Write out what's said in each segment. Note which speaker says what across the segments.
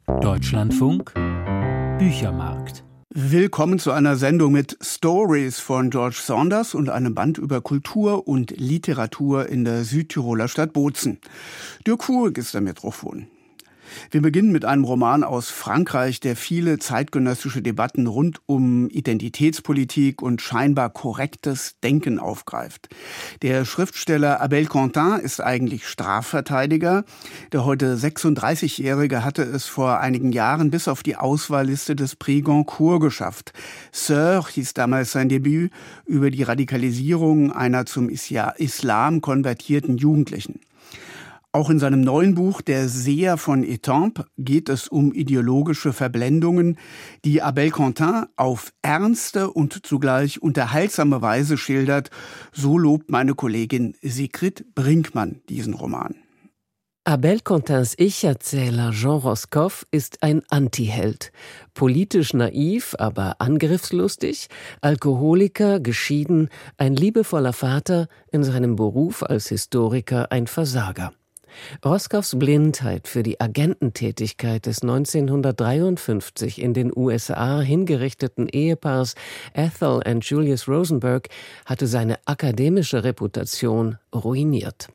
Speaker 1: Deutschlandfunk Büchermarkt.
Speaker 2: Willkommen zu einer Sendung mit Stories von George Saunders und einem Band über Kultur und Literatur in der Südtiroler Stadt Bozen. Dirk Hurig ist am Mikrofon. Wir beginnen mit einem Roman aus Frankreich, der viele zeitgenössische Debatten rund um Identitätspolitik und scheinbar korrektes Denken aufgreift. Der Schriftsteller Abel Quentin ist eigentlich Strafverteidiger. Der heute 36-Jährige hatte es vor einigen Jahren bis auf die Auswahlliste des Prix Goncourt geschafft. Sœur hieß damals sein Debüt über die Radikalisierung einer zum Islam konvertierten Jugendlichen. Auch in seinem neuen Buch »Der Seher von Étampes« geht es um ideologische Verblendungen, die Abel Quentin auf ernste und zugleich unterhaltsame Weise schildert. So lobt meine Kollegin Sigrid Brinkmann diesen Roman.
Speaker 3: Abel Quentins Ich-Erzähler Jean Roscoff ist ein Antiheld. Politisch naiv, aber angriffslustig, Alkoholiker, geschieden, ein liebevoller Vater, in seinem Beruf als Historiker ein Versager. Roscoffs Blindheit für die Agententätigkeit des 1953 in den USA hingerichteten Ehepaars Ethel und Julius Rosenberg hatte seine akademische Reputation ruiniert.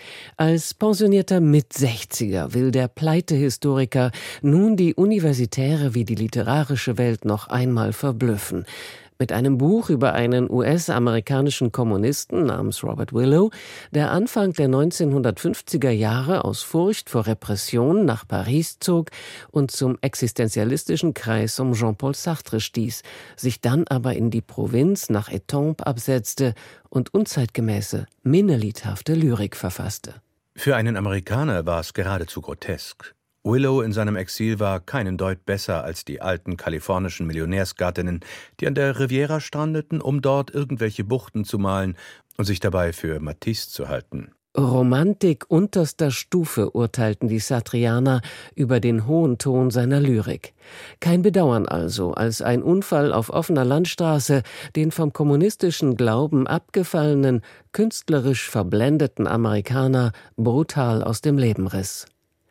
Speaker 3: Als pensionierter Mit-60er will der Pleitehistoriker nun die universitäre wie die literarische Welt noch einmal verblüffen. Mit einem Buch über einen US-amerikanischen Kommunisten namens Robert Willow, der Anfang der 1950er Jahre aus Furcht vor Repression nach Paris zog und zum existenzialistischen Kreis um Jean-Paul Sartre stieß, sich dann aber in die Provinz nach Étampes absetzte und unzeitgemäße, minneliedhafte Lyrik verfasste.
Speaker 4: Für einen Amerikaner war es geradezu grotesk. Willow in seinem Exil war keinen Deut besser als die alten kalifornischen Millionärsgattinnen, die an der Riviera strandeten, um dort irgendwelche Buchten zu malen und sich dabei für Matisse zu halten.
Speaker 3: Romantik unterster Stufe, urteilten die Sartrianer über den hohen Ton seiner Lyrik. Kein Bedauern also, als ein Unfall auf offener Landstraße den vom kommunistischen Glauben abgefallenen, künstlerisch verblendeten Amerikaner brutal aus dem Leben riss.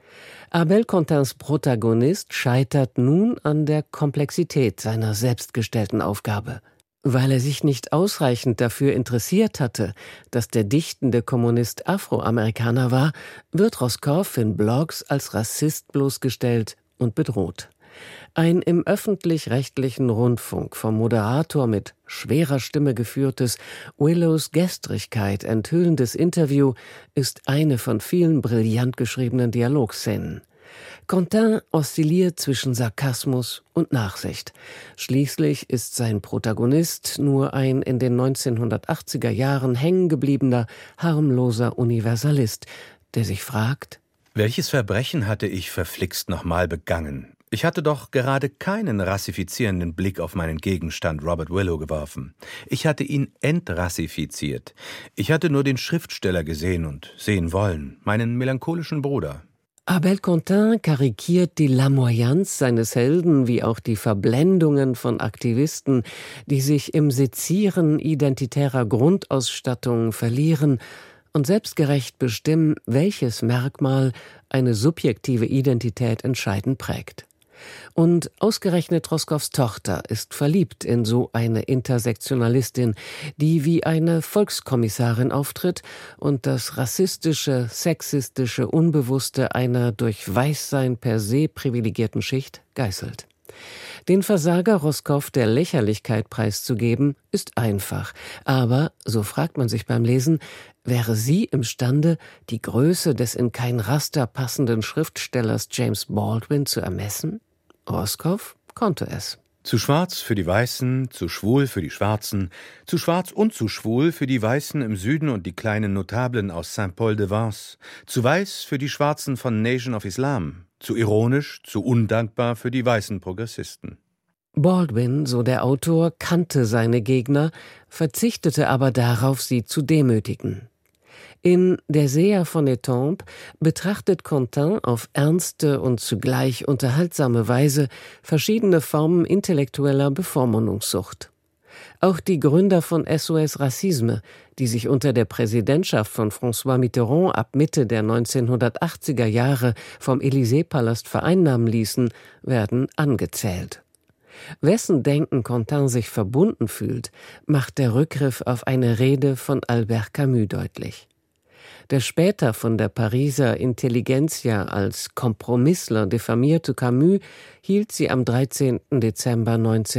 Speaker 3: Abel Quentins Protagonist scheitert nun an der Komplexität seiner selbstgestellten Aufgabe. Weil er sich nicht ausreichend dafür interessiert hatte, dass der dichtende Kommunist Afroamerikaner war, wird Roscoff in Blogs als Rassist bloßgestellt und bedroht. Ein im öffentlich-rechtlichen Rundfunk vom Moderator mit schwerer Stimme geführtes, Willows Gestrigkeit enthüllendes Interview ist eine von vielen brillant geschriebenen Dialogszenen. Quentin oszilliert zwischen Sarkasmus und Nachsicht. Schließlich ist sein Protagonist nur ein in den 1980er Jahren hängen gebliebener, harmloser Universalist, der sich fragt:
Speaker 4: Welches Verbrechen hatte ich verflixt nochmal begangen? Ich hatte doch gerade keinen rassifizierenden Blick auf meinen Gegenstand Robert Willow geworfen. Ich hatte ihn entrassifiziert. Ich hatte nur den Schriftsteller gesehen und sehen wollen, meinen melancholischen Bruder.
Speaker 3: Abel Quentin karikiert die Lamoyance seines Helden wie auch die Verblendungen von Aktivisten, die sich im Sezieren identitärer Grundausstattung verlieren und selbstgerecht bestimmen, welches Merkmal eine subjektive Identität entscheidend prägt. Und ausgerechnet Roscoffs Tochter ist verliebt in so eine Intersektionalistin, die wie eine Volkskommissarin auftritt und das rassistische, sexistische Unbewusste einer durch Weißsein per se privilegierten Schicht geißelt. Den Versager Roscoff der Lächerlichkeit preiszugeben, ist einfach. Aber, so fragt man sich beim Lesen, wäre sie imstande, die Größe des in kein Raster passenden Schriftstellers James Baldwin zu ermessen? Roscoff konnte es.
Speaker 4: Zu schwarz für die Weißen, zu schwul für die Schwarzen, zu schwarz und zu schwul für die Weißen im Süden und die kleinen Notablen aus Saint-Paul-de-Vence, zu weiß für die Schwarzen von Nation of Islam, zu ironisch, zu undankbar für die weißen Progressisten.
Speaker 3: Baldwin, so der Autor, kannte seine Gegner, verzichtete aber darauf, sie zu demütigen. In »Der Seher von Étampes« betrachtet Quentin auf ernste und zugleich unterhaltsame Weise verschiedene Formen intellektueller Bevormundungssucht. Auch die Gründer von SOS Racisme, die sich unter der Präsidentschaft von François Mitterrand ab Mitte der 1980er Jahre vom Élysée-Palast vereinnahmen ließen, werden angezählt. Wessen Denken Contant sich verbunden fühlt, macht der Rückgriff auf eine Rede von Albert Camus deutlich. Der später von der Pariser Intelligentsia als Kompromissler diffamierte Camus hielt sie am 13. Dezember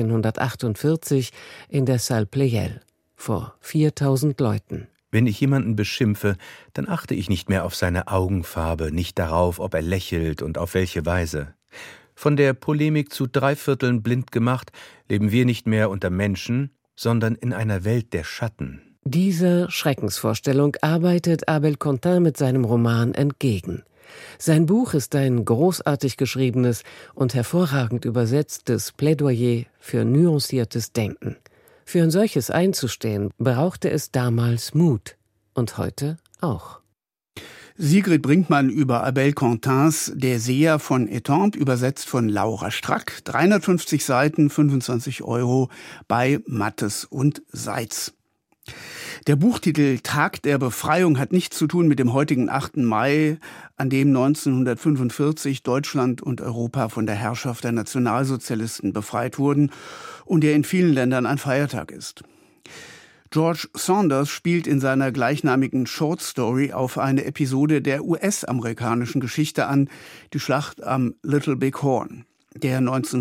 Speaker 3: 1948 in der Salle Pleyel vor 4000 Leuten.
Speaker 4: Wenn ich jemanden beschimpfe, dann achte ich nicht mehr auf seine Augenfarbe, nicht darauf, ob er lächelt und auf welche Weise. Von der Polemik zu 3/4 blind gemacht, leben wir nicht mehr unter Menschen, sondern in einer Welt der Schatten.
Speaker 3: Dieser Schreckensvorstellung arbeitet Abel Contant mit seinem Roman entgegen. Sein Buch ist ein großartig geschriebenes und hervorragend übersetztes Plädoyer für nuanciertes Denken. Für ein solches einzustehen, brauchte es damals Mut. Und heute auch.
Speaker 2: Sigrid Brinkmann über Abel Contants Der Seher von Étampes, übersetzt von Laura Strack. 350 Seiten, 25 € bei Mattes und Seitz. Der Buchtitel Tag der Befreiung hat nichts zu tun mit dem heutigen 8. Mai, an dem 1945 Deutschland und Europa von der Herrschaft der Nationalsozialisten befreit wurden und der in vielen Ländern ein Feiertag ist. George Saunders spielt in seiner gleichnamigen Short Story auf eine Episode der US-amerikanischen Geschichte an, die Schlacht am Little Big Horn. Der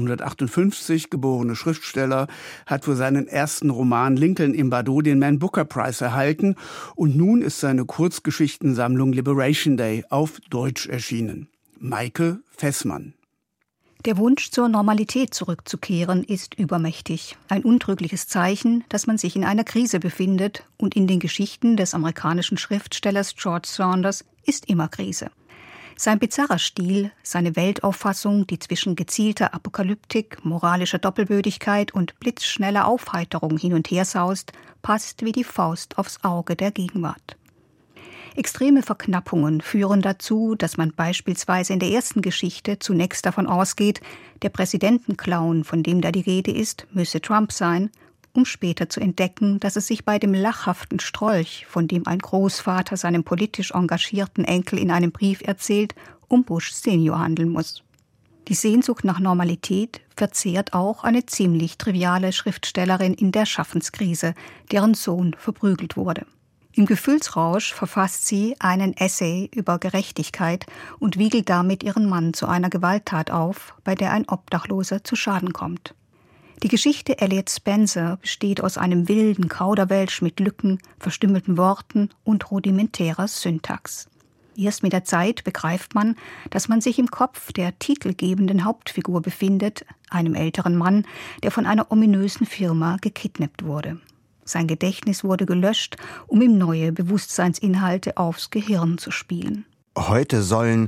Speaker 2: 1958 geborene Schriftsteller hat für seinen ersten Roman Lincoln im Badaud den Man Booker Prize erhalten und nun ist seine Kurzgeschichtensammlung Liberation Day auf Deutsch erschienen. Maike Fessmann.
Speaker 5: Der Wunsch, zur Normalität zurückzukehren, ist übermächtig. Ein untrügliches Zeichen, dass man sich in einer Krise befindet, und in den Geschichten des amerikanischen Schriftstellers George Saunders ist immer Krise. Sein bizarrer Stil, seine Weltauffassung, die zwischen gezielter Apokalyptik, moralischer Doppelbödigkeit und blitzschneller Aufheiterung hin und her saust, passt wie die Faust aufs Auge der Gegenwart. Extreme Verknappungen führen dazu, dass man beispielsweise in der ersten Geschichte zunächst davon ausgeht, der Präsidentenclown, von dem da die Rede ist, müsse Trump sein, um später zu entdecken, dass es sich bei dem lachhaften Strolch, von dem ein Großvater seinem politisch engagierten Enkel in einem Brief erzählt, um Bush Senior handeln muss. Die Sehnsucht nach Normalität verzehrt auch eine ziemlich triviale Schriftstellerin in der Schaffenskrise, deren Sohn verprügelt wurde. Im Gefühlsrausch verfasst sie einen Essay über Gerechtigkeit und wiegelt damit ihren Mann zu einer Gewalttat auf, bei der ein Obdachloser zu Schaden kommt. Die Geschichte Elliot Spencer besteht aus einem wilden Kauderwelsch mit Lücken, verstümmelten Worten und rudimentärer Syntax. Erst mit der Zeit begreift man, dass man sich im Kopf der titelgebenden Hauptfigur befindet, einem älteren Mann, der von einer ominösen Firma gekidnappt wurde. Sein Gedächtnis wurde gelöscht, um ihm neue Bewusstseinsinhalte aufs Gehirn zu spielen.
Speaker 6: Heute sollen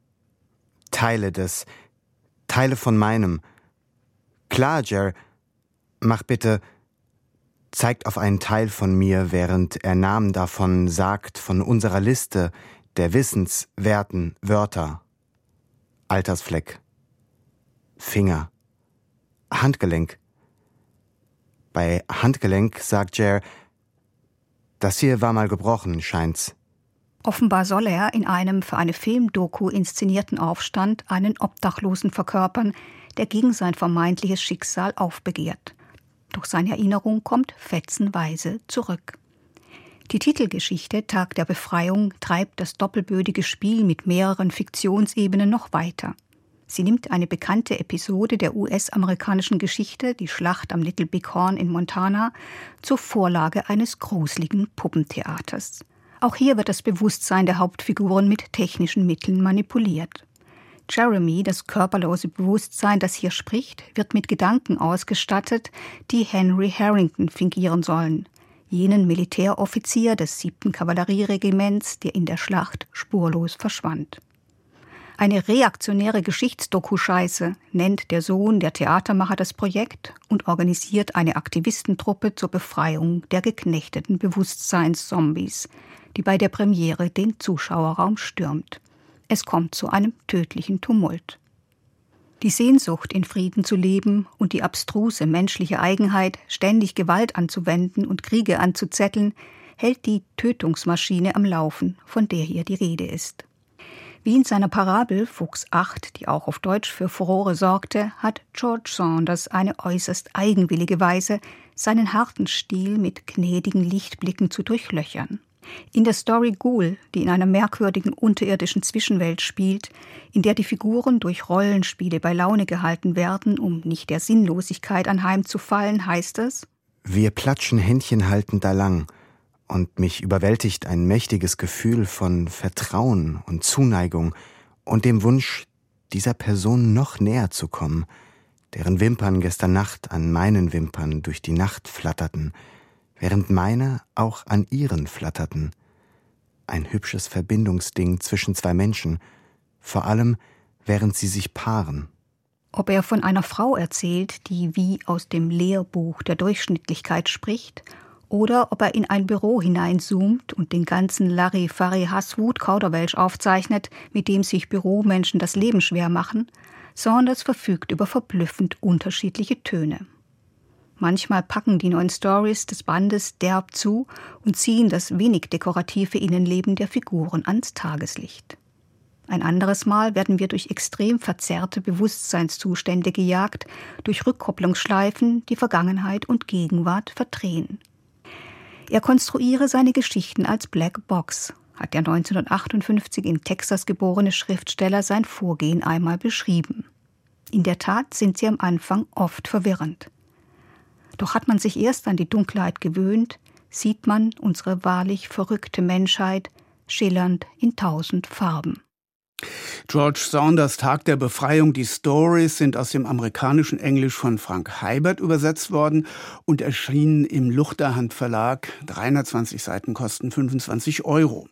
Speaker 6: Teile von meinem. Klar, Jer, mach bitte, zeigt auf einen Teil von mir, während er Namen davon sagt, von unserer Liste der wissenswerten Wörter. Altersfleck, Finger, Handgelenk. Bei Handgelenk sagt Jer, das hier war mal gebrochen, scheint's.
Speaker 5: Offenbar soll er in einem für eine Filmdoku inszenierten Aufstand einen Obdachlosen verkörpern, der gegen sein vermeintliches Schicksal aufbegehrt. Doch seine Erinnerung kommt fetzenweise zurück. Die Titelgeschichte Tag der Befreiung treibt das doppelbödige Spiel mit mehreren Fiktionsebenen noch weiter. Sie nimmt eine bekannte Episode der US-amerikanischen Geschichte, die Schlacht am Little Big Horn in Montana, zur Vorlage eines gruseligen Puppentheaters. Auch hier wird das Bewusstsein der Hauptfiguren mit technischen Mitteln manipuliert. Jeremy, das körperlose Bewusstsein, das hier spricht, wird mit Gedanken ausgestattet, die Henry Harrington fingieren sollen, jenen Militäroffizier des 7. Kavallerieregiments, der in der Schlacht spurlos verschwand. Eine reaktionäre Geschichtsdoku-Scheiße nennt der Sohn der Theatermacher das Projekt und organisiert eine Aktivistentruppe zur Befreiung der geknechteten Bewusstseinszombies, die bei der Premiere den Zuschauerraum stürmt. Es kommt zu einem tödlichen Tumult. Die Sehnsucht, in Frieden zu leben und die abstruse menschliche Eigenheit, ständig Gewalt anzuwenden und Kriege anzuzetteln, hält die Tötungsmaschine am Laufen, von der hier die Rede ist. Wie in seiner Parabel Fuchs 8, die auch auf Deutsch für Furore sorgte, hat George Saunders eine äußerst eigenwillige Weise, seinen harten Stil mit gnädigen Lichtblicken zu durchlöchern. In der Story Ghoul, die in einer merkwürdigen unterirdischen Zwischenwelt spielt, in der die Figuren durch Rollenspiele bei Laune gehalten werden, um nicht der Sinnlosigkeit anheimzufallen, heißt es:
Speaker 6: Wir platschen händchenhaltend da lang, und mich überwältigt ein mächtiges Gefühl von Vertrauen und Zuneigung und dem Wunsch, dieser Person noch näher zu kommen, deren Wimpern gestern Nacht an meinen Wimpern durch die Nacht flatterten, während meine auch an ihren flatterten. Ein hübsches Verbindungsding zwischen zwei Menschen, vor allem während sie sich paaren.
Speaker 5: Ob er von einer Frau erzählt, die wie aus dem Lehrbuch der Durchschnittlichkeit spricht, oder ob er in ein Büro hineinzoomt und den ganzen Larifari-Hass-Wut-Kauderwelsch aufzeichnet, mit dem sich Büromenschen das Leben schwer machen, Saunders verfügt über verblüffend unterschiedliche Töne. Manchmal packen die neuen Stories des Bandes derb zu und ziehen das wenig dekorative Innenleben der Figuren ans Tageslicht. Ein anderes Mal werden wir durch extrem verzerrte Bewusstseinszustände gejagt, durch Rückkopplungsschleifen, die Vergangenheit und Gegenwart verdrehen. Er konstruiere seine Geschichten als Black Box, hat der 1958 in Texas geborene Schriftsteller sein Vorgehen einmal beschrieben. In der Tat sind sie am Anfang oft verwirrend. Doch hat man sich erst an die Dunkelheit gewöhnt, sieht man unsere wahrlich verrückte Menschheit schillernd in 1000 Farben.
Speaker 2: George Saunders Tag der Befreiung. Die Stories sind aus dem amerikanischen Englisch von Frank Heibert übersetzt worden und erschienen im Luchterhand Verlag. 320 Seiten kosten 25 €.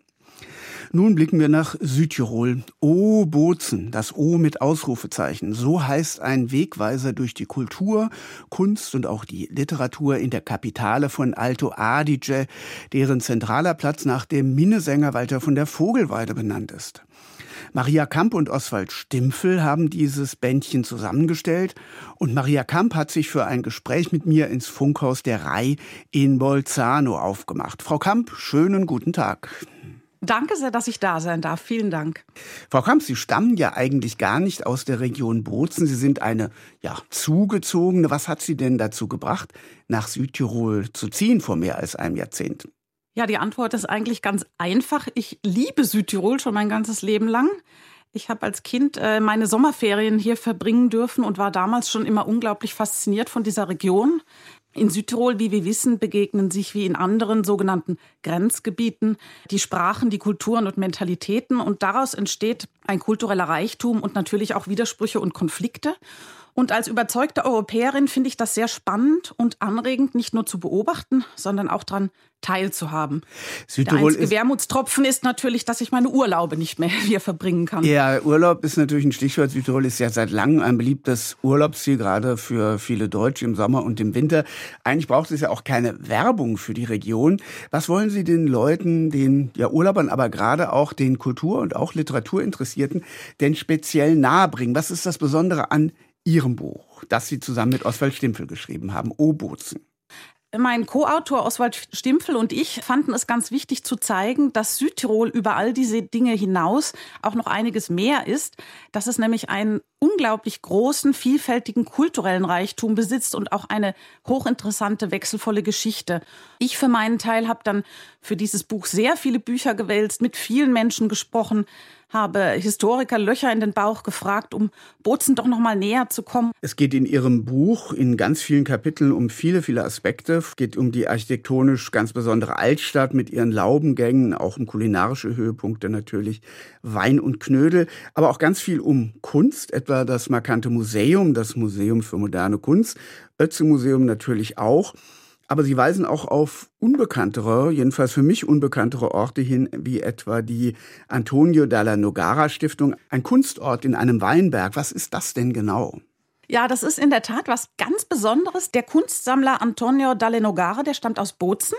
Speaker 2: Nun blicken wir nach Südtirol. O Bozen, das O mit Ausrufezeichen. So heißt ein Wegweiser durch die Kultur, Kunst und auch die Literatur in der Kapitale von Alto Adige, deren zentraler Platz nach dem Minnesänger Walter von der Vogelweide benannt ist. Maria Kamp und Oswald Stimpfel haben dieses Bändchen zusammengestellt und Maria Kamp hat sich für ein Gespräch mit mir ins Funkhaus der Rai in Bolzano aufgemacht. Frau Kamp, schönen guten Tag.
Speaker 7: Danke sehr, dass ich da sein darf. Vielen Dank.
Speaker 2: Frau Kamp, Sie stammen ja eigentlich gar nicht aus der Region Bozen. Sie sind eine Zugezogene. Was hat Sie denn dazu gebracht, nach Südtirol zu ziehen vor mehr als einem Jahrzehnt?
Speaker 7: Ja, die Antwort ist eigentlich ganz einfach. Ich liebe Südtirol schon mein ganzes Leben lang. Ich habe als Kind meine Sommerferien hier verbringen dürfen und war damals schon immer unglaublich fasziniert von dieser Region. In Südtirol, wie wir wissen, begegnen sich wie in anderen sogenannten Grenzgebieten die Sprachen, die Kulturen und Mentalitäten. Und daraus entsteht ein kultureller Reichtum und natürlich auch Widersprüche und Konflikte. Und als überzeugte Europäerin finde ich das sehr spannend und anregend, nicht nur zu beobachten, sondern auch daran teilzuhaben. Der einzige Wermutstropfen ist natürlich, dass ich meine Urlaube nicht mehr hier verbringen kann.
Speaker 2: Ja, Urlaub ist natürlich ein Stichwort. Südtirol ist ja seit langem ein beliebtes Urlaubsziel, gerade für viele Deutsche im Sommer und im Winter. Eigentlich braucht es ja auch keine Werbung für die Region. Was wollen Sie den Leuten, den Urlaubern, aber gerade auch den Kultur- und auch Literaturinteressierten denn speziell nahebringen? Was ist das Besondere an Ihrem Buch, das Sie zusammen mit Oswald Stimpfel geschrieben haben, O Bozen?
Speaker 7: Mein Co-Autor Oswald Stimpfel und ich fanden es ganz wichtig zu zeigen, dass Südtirol über all diese Dinge hinaus auch noch einiges mehr ist, dass es nämlich einen unglaublich großen, vielfältigen kulturellen Reichtum besitzt und auch eine hochinteressante, wechselvolle Geschichte. Ich für meinen Teil habe dann für dieses Buch sehr viele Bücher gewälzt, mit vielen Menschen gesprochen, habe Historiker Löcher in den Bauch gefragt, um Bozen doch noch mal näher zu kommen.
Speaker 2: Es geht in Ihrem Buch in ganz vielen Kapiteln um viele, viele Aspekte. Es geht um die architektonisch ganz besondere Altstadt mit ihren Laubengängen, auch um kulinarische Höhepunkte natürlich, Wein und Knödel, aber auch ganz viel um Kunst, etwa das markante Museum, das Museum für moderne Kunst, Ötzi-Museum natürlich auch. Aber Sie weisen auch auf unbekanntere, jedenfalls für mich unbekanntere Orte hin, wie etwa die Antonio dalla Nogara Stiftung, ein Kunstort in einem Weinberg. Was ist das denn genau?
Speaker 7: Ja, das ist in der Tat was ganz Besonderes. Der Kunstsammler Antonio dalla Nogara, der stammt aus Bozen.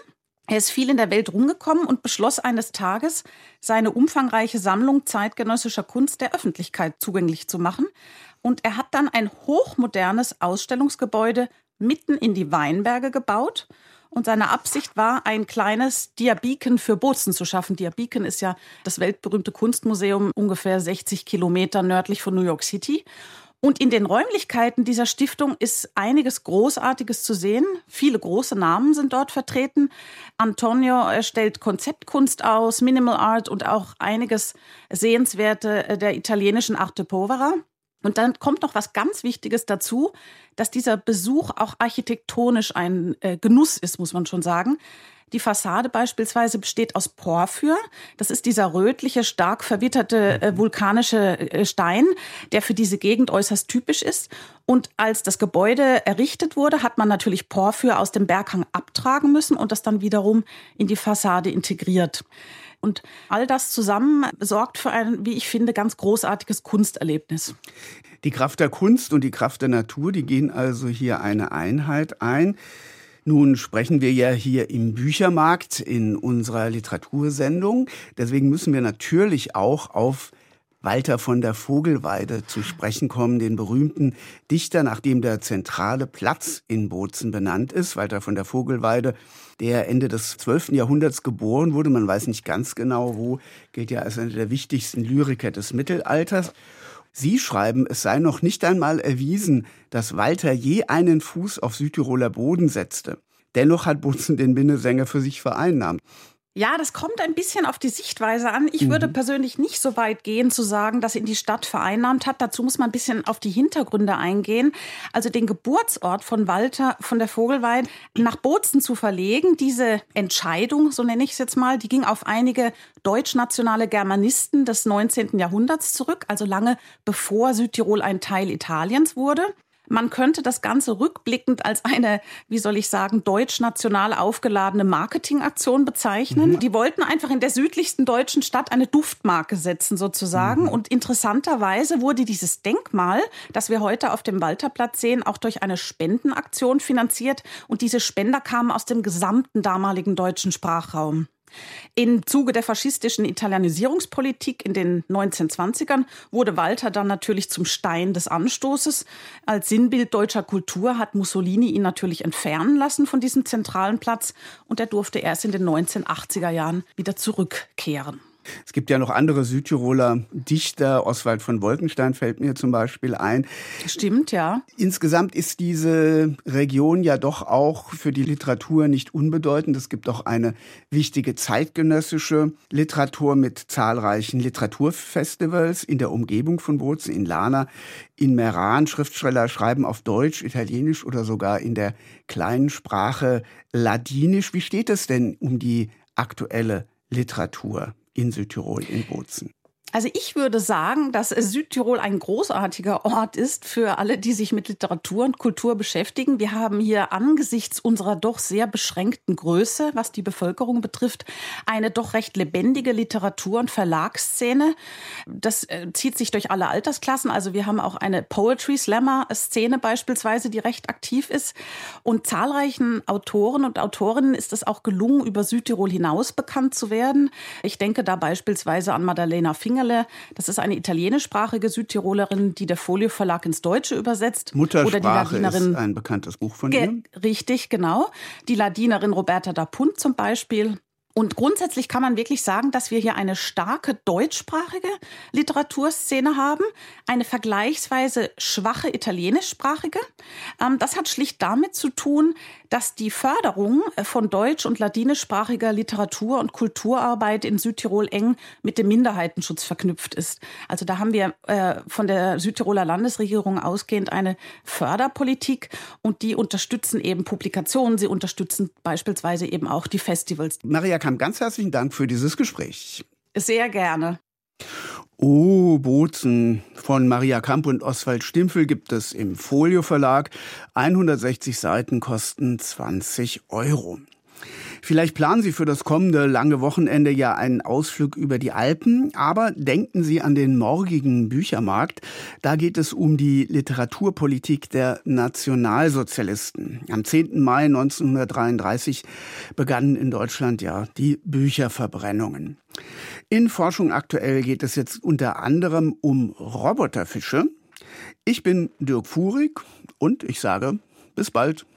Speaker 7: Er ist viel in der Welt rumgekommen und beschloss eines Tages, seine umfangreiche Sammlung zeitgenössischer Kunst der Öffentlichkeit zugänglich zu machen. Und er hat dann ein hochmodernes Ausstellungsgebäude mitten in die Weinberge gebaut. Und seine Absicht war, ein kleines Diabiken für Bozen zu schaffen. Diabiken ist ja das weltberühmte Kunstmuseum, ungefähr 60 Kilometer nördlich von New York City. Und in den Räumlichkeiten dieser Stiftung ist einiges Großartiges zu sehen. Viele große Namen sind dort vertreten. Antonio stellt Konzeptkunst aus, Minimal Art und auch einiges Sehenswerte der italienischen Arte Povera. Und dann kommt noch was ganz Wichtiges dazu, dass dieser Besuch auch architektonisch ein Genuss ist, muss man schon sagen. Die Fassade beispielsweise besteht aus Porphyr. Das ist dieser rötliche, stark verwitterte vulkanische Stein, der für diese Gegend äußerst typisch ist. Und als das Gebäude errichtet wurde, hat man natürlich Porphyr aus dem Berghang abtragen müssen und das dann wiederum in die Fassade integriert. Und all das zusammen sorgt für ein, wie ich finde, ganz großartiges Kunsterlebnis.
Speaker 2: Die Kraft der Kunst und die Kraft der Natur, die gehen also hier eine Einheit ein. Nun sprechen wir ja hier im Büchermarkt in unserer Literatursendung. Deswegen müssen wir natürlich auch auf Walter von der Vogelweide zu sprechen kommen, den berühmten Dichter, nach dem der zentrale Platz in Bozen benannt ist. Walter von der Vogelweide, der Ende des 12. Jahrhunderts geboren wurde. Man weiß nicht ganz genau, wo, gilt ja als einer der wichtigsten Lyriker des Mittelalters. Sie schreiben, es sei noch nicht einmal erwiesen, dass Walter je einen Fuß auf Südtiroler Boden setzte. Dennoch hat Bozen den Minnesänger für sich vereinnahmt.
Speaker 7: Ja, das kommt ein bisschen auf die Sichtweise an. Ich würde persönlich nicht so weit gehen, zu sagen, dass ihn die Stadt vereinnahmt hat. Dazu muss man ein bisschen auf die Hintergründe eingehen. Also den Geburtsort von Walter von der Vogelweide nach Bozen zu verlegen, diese Entscheidung, so nenne ich es jetzt mal, die ging auf einige deutschnationale Germanisten des 19. Jahrhunderts zurück, also lange bevor Südtirol ein Teil Italiens wurde. Man könnte das Ganze rückblickend als eine, wie soll ich sagen, deutsch-national aufgeladene Marketingaktion bezeichnen. Die wollten einfach in der südlichsten deutschen Stadt eine Duftmarke setzen sozusagen. Und interessanterweise wurde dieses Denkmal, das wir heute auf dem Walterplatz sehen, auch durch eine Spendenaktion finanziert. Und diese Spender kamen aus dem gesamten damaligen deutschen Sprachraum. Im Zuge der faschistischen Italianisierungspolitik in den 1920ern wurde Walter dann natürlich zum Stein des Anstoßes. Als Sinnbild deutscher Kultur hat Mussolini ihn natürlich entfernen lassen von diesem zentralen Platz und er durfte erst in den 1980er Jahren wieder zurückkehren.
Speaker 2: Es gibt ja noch andere Südtiroler Dichter, Oswald von Wolkenstein fällt mir zum Beispiel ein.
Speaker 7: Stimmt, ja.
Speaker 2: Insgesamt ist diese Region ja doch auch für die Literatur nicht unbedeutend. Es gibt auch eine wichtige zeitgenössische Literatur mit zahlreichen Literaturfestivals in der Umgebung von Bozen, in Lana, in Meran. Schriftsteller schreiben auf Deutsch, Italienisch oder sogar in der kleinen Sprache Ladinisch. Wie steht es denn um die aktuelle Literatur in Südtirol, in Bozen?
Speaker 7: Also ich würde sagen, dass Südtirol ein großartiger Ort ist für alle, die sich mit Literatur und Kultur beschäftigen. Wir haben hier angesichts unserer doch sehr beschränkten Größe, was die Bevölkerung betrifft, eine doch recht lebendige Literatur- und Verlagsszene. Das zieht sich durch alle Altersklassen. Also wir haben auch eine Poetry-Slammer-Szene beispielsweise, die recht aktiv ist. Und zahlreichen Autoren und Autorinnen ist es auch gelungen, über Südtirol hinaus bekannt zu werden. Ich denke da beispielsweise an Maddalena Fingerle. Das ist eine italienischsprachige Südtirolerin, die der Folio Verlag ins Deutsche übersetzt.
Speaker 2: Muttersprache ist ein bekanntes Buch von ihr.
Speaker 7: Richtig, genau. Die Ladinerin Roberta da Punt zum Beispiel. Und grundsätzlich kann man wirklich sagen, dass wir hier eine starke deutschsprachige Literaturszene haben, eine vergleichsweise schwache italienischsprachige. Das hat schlicht damit zu tun, dass die Förderung von deutsch- und ladinischsprachiger Literatur- und Kulturarbeit in Südtirol eng mit dem Minderheitenschutz verknüpft ist. Also da haben wir von der Südtiroler Landesregierung ausgehend eine Förderpolitik und die unterstützen eben Publikationen, sie unterstützen beispielsweise eben auch die Festivals.
Speaker 2: Maria Kamp, ganz herzlichen Dank für dieses Gespräch.
Speaker 7: Sehr gerne.
Speaker 2: Oh, Bozen von Maria Kamp und Oswald Stimpfel gibt es im Folio Verlag. 160 Seiten kosten 20 €. Vielleicht planen Sie für das kommende lange Wochenende ja einen Ausflug über die Alpen, aber denken Sie an den morgigen Büchermarkt. Da geht es um die Literaturpolitik der Nationalsozialisten. Am 10. Mai 1933 begannen in Deutschland ja die Bücherverbrennungen. In Forschung aktuell geht es jetzt unter anderem um Roboterfische. Ich bin Dirk Fuhrig und ich sage bis bald.